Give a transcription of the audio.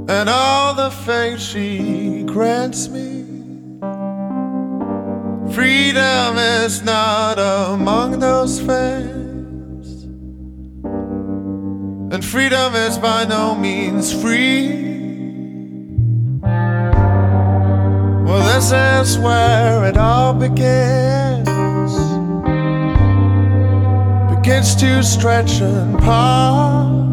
and all the fame she grants me. Freedom is not among those fames, and freedom is by no means free. Well, this is where it all begins to stretch and part.